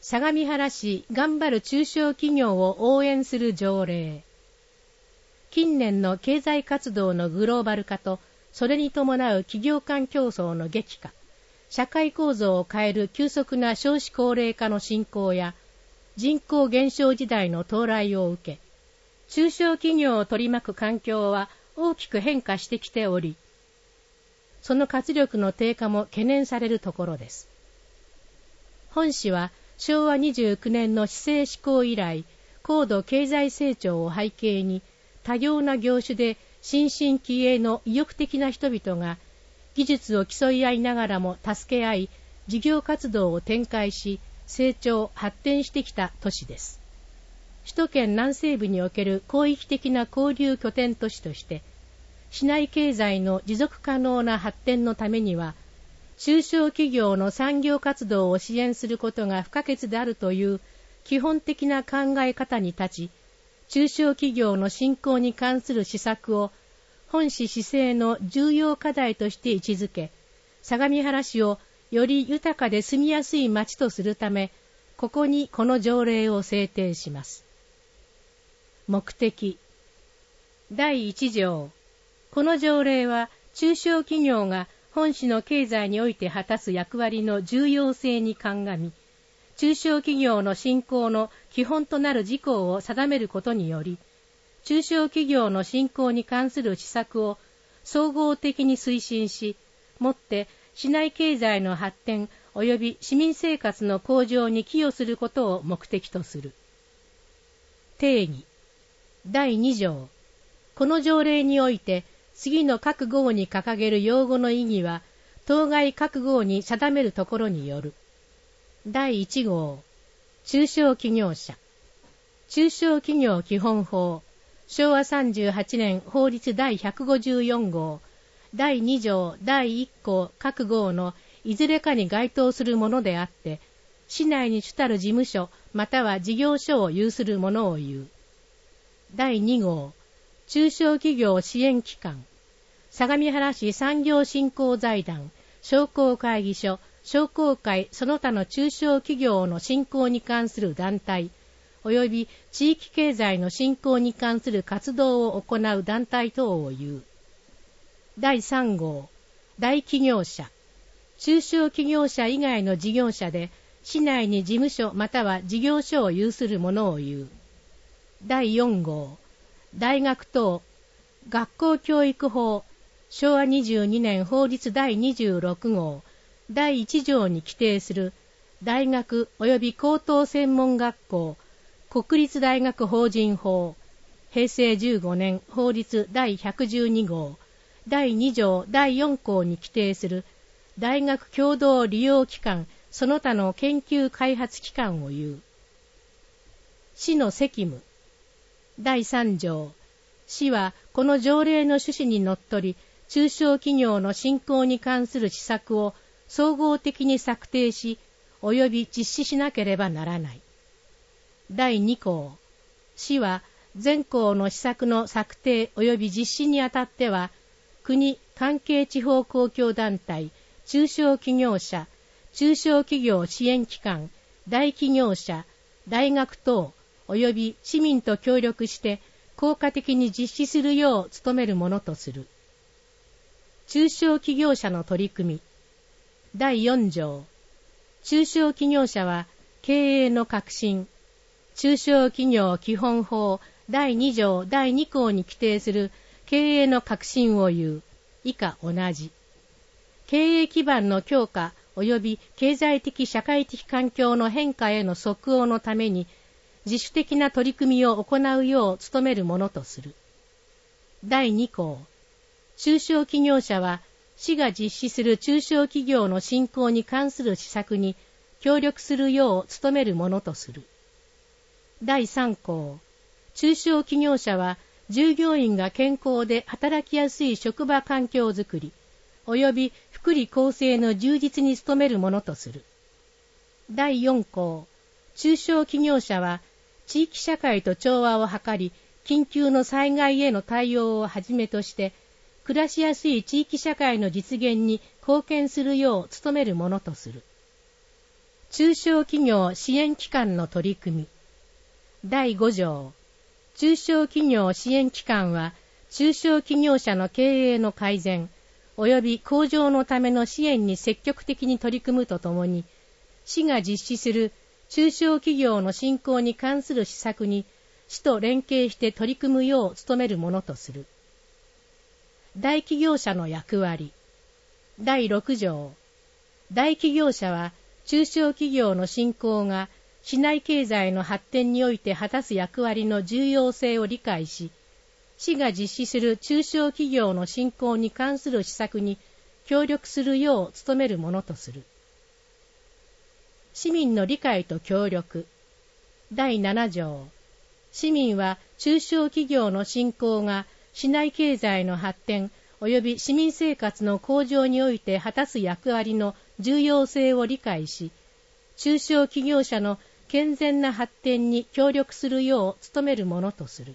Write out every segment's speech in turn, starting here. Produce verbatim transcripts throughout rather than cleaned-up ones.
相模原市頑張る中小企業を応援する条例。近年の経済活動のグローバル化と、それに伴う企業間競争の激化、社会構造を変える急速な少子高齢化の進行や、人口減少時代の到来を受け、中小企業を取り巻く環境は大きく変化してきており、その活力の低下も懸念されるところです。本市はしょうわにじゅうきゅうねんの市政施行以来、高度経済成長を背景に、多様な業種で新進気鋭の意欲的な人々が、技術を競い合いながらも助け合い、事業活動を展開し、成長、発展してきた都市です。首都圏南西部における広域的な交流拠点都市として、市内経済の持続可能な発展のためには、中小企業の産業活動を支援することが不可欠であるという基本的な考え方に立ち、中小企業の振興に関する施策を本市市政の重要課題として位置づけ、相模原市をより豊かで住みやすい町とするため、ここにこの条例を制定します。目的。だいいち条。この条例は中小企業が本市の経済において果たす役割の重要性に鑑み、中小企業の振興の基本となる事項を定めることにより、中小企業の振興に関する施策を総合的に推進し、もって市内経済の発展及び市民生活の向上に寄与することを目的とする。定義。だいに条。この条例において、次の各号に掲げる用語の意義は、当該各号に定めるところによる。だいいち号。中小企業者。中小企業基本法。しょうわさんじゅうはちねん法律だいひゃくごじゅうよん号。だいに条だいいっ項各号のいずれかに該当するものであって、市内に主たる事務所または事業所を有するものを言う。だいに号。中小企業支援機関。相模原市産業振興財団、商工会議所、商工会その他の中小企業の振興に関する団体、及び地域経済の振興に関する活動を行う団体等を言う。だいさん号。大企業者。中小企業者以外の事業者で、市内に事務所または事業所を有するものを言う。だいよん号。大学等。学校教育法。しょうわにじゅうにねん法律だいにじゅうろく号。だいいち条に規定する大学及び高等専門学校、国立大学法人法。へいせいじゅうごねん法律だいひゃくじゅうに号。だいに条だいよん項に規定する大学共同利用機関その他の研究開発機関を言う。市の責務。だいさん条。市はこの条例の趣旨にのっとり、中小企業の振興に関する施策を総合的に策定し、及び実施しなければならない。だいに項。市は全項の施策の策定及び実施にあたっては、国、関係地方公共団体、中小企業者、中小企業支援機関、大企業者、大学等、及び市民と協力して効果的に実施するよう努めるものとする。中小企業者の取り組み。だいよん条。中小企業者は経営の革新。中小企業基本法だいに条だいに項に規定する経営の革新を言う。以下同じ。経営基盤の強化及び経済的社会的環境の変化への即応のために自主的な取り組みを行うよう努めるものとする。だいに項。中小企業者は市が実施する中小企業の振興に関する施策に協力するよう努めるものとする。だいさん項。中小企業者は従業員が健康で働きやすい職場環境づくり及び福利厚生の充実に努めるものとする。だいよん項。中小企業者は地域社会と調和を図り、緊急の災害への対応をはじめとして暮らしやすい地域社会の実現に貢献するよう努めるものとする。 中小企業支援機関の取り組み。だいご条、中小企業支援機関は、中小企業者の経営の改善、及び向上のための支援に積極的に取り組むとともに、市が実施する中小企業の振興に関する施策に、市と連携して取り組むよう努めるものとする。大企業者の役割。だいろく条、大企業者は、中小企業の振興が市内経済の発展において果たす役割の重要性を理解し、市が実施する中小企業の振興に関する施策に協力するよう努めるものとする。市民の理解と協力。だいなな条、市民は中小企業の振興が市内経済の発展及び市民生活の向上において果たす役割の重要性を理解し、中小企業者の健全な発展に協力するよう努めるものとする。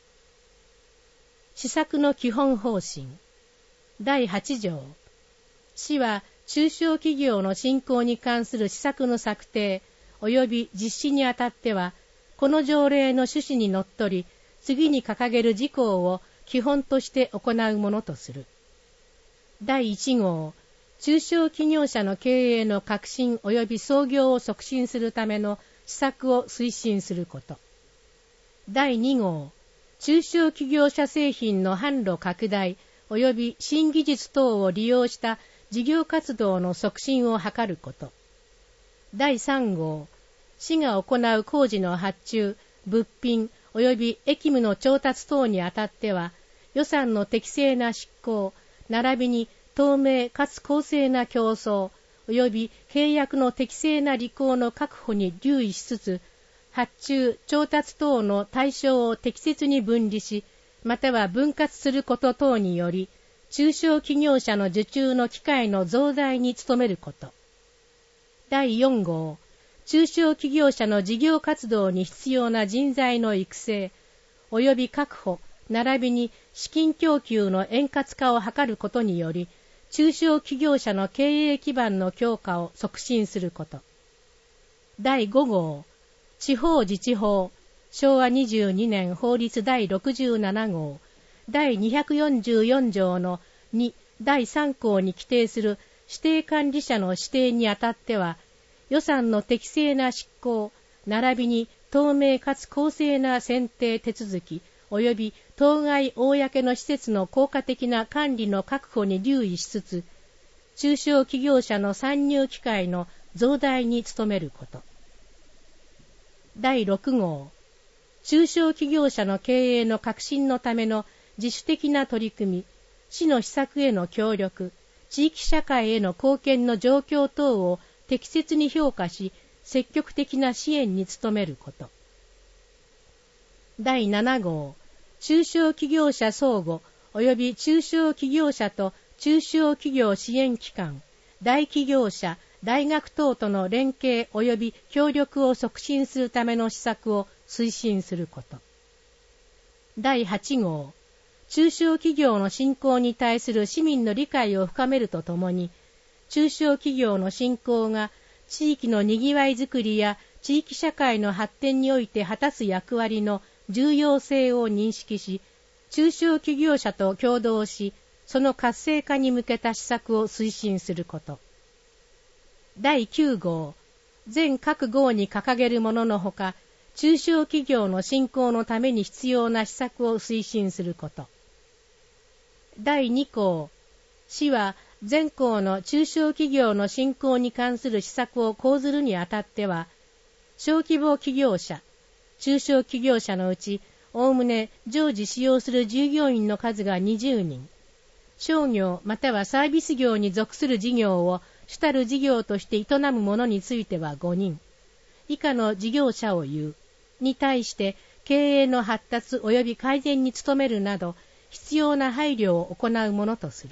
施策の基本方針。だいはち条、市は中小企業の振興に関する施策の策定及び実施にあたっては、この条例の趣旨にのっとり、次に掲げる事項を基本として行うものとする。だいいち号、中小企業者の経営の革新及び創業を促進するための施策を推進すること。だいに号、中小企業者製品の販路拡大及び新技術等を利用した事業活動の促進を図ること。だいさん号、市が行う工事の発注、物品及び役務の調達等にあたっては、予算の適正な執行、並びに透明かつ公正な競争、及び契約の適正な履行の確保に留意しつつ、発注、調達等の対象を適切に分離し、または分割すること等により、中小企業者の受注の機会の増大に努めること。だいよん号、中小企業者の事業活動に必要な人材の育成、及び確保、並びに資金供給の円滑化を図ることにより、中小企業者の経営基盤の強化を促進すること。だいご号、地方自治法、しょうわにじゅうにねん法律だいろくじゅうなな号、だいにひゃくよんじゅうよん条のにだいさん項に規定する指定管理者の指定にあたっては、予算の適正な執行、並びに透明かつ公正な選定手続き、及び当該公の施設の効果的な管理の確保に留意しつつ、中小企業者の参入機会の増大に努めること。だいろく号、中小企業者の経営の革新のための自主的な取り組み、市の施策への協力、地域社会への貢献の状況等を適切に評価し、積極的な支援に努めること。だいなな号、中小企業者相互及び中小企業者と中小企業支援機関、大企業者、大学等との連携及び協力を促進するための施策を推進すること。だいはち号、中小企業の振興に対する市民の理解を深めるとともに、中小企業の振興が地域のにぎわいづくりや地域社会の発展において果たす役割の重要性を認識し、中小企業者と協働し、その活性化に向けた施策を推進すること。だいきゅう号、全各号に掲げるもののほか、中小企業の振興のために必要な施策を推進すること。だいに項、市は全項の中小企業の振興に関する施策を講ずるにあたっては、小規模企業者、中小企業者のうち、おおむね常時使用する従業員の数がにじゅうにん、商業またはサービス業に属する事業を主たる事業として営む者についてはごにん、以下の事業者を有、に対して経営の発達及び改善に努めるなど、必要な配慮を行うものとする。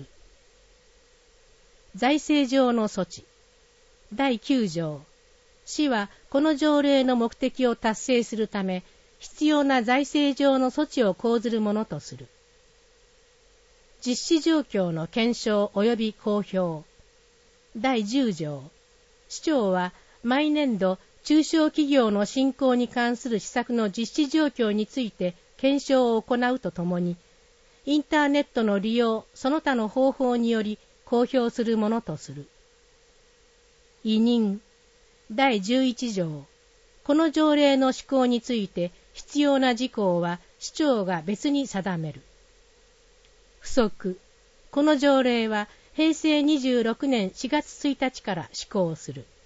財政上の措置。だいきゅう条、市はこの条例の目的を達成するため、必要な財政上の措置を講ずるものとする。実施状況の検証及び公表。だいじゅう条、市長は毎年度中小企業の振興に関する施策の実施状況について検証を行うとともに、インターネットの利用その他の方法により公表するものとする。委任だいじゅういち条、この条例の施行について必要な事項は市長が別に定める。付則、この条例はへいせいにじゅうろくねんしがつついたちから施行する。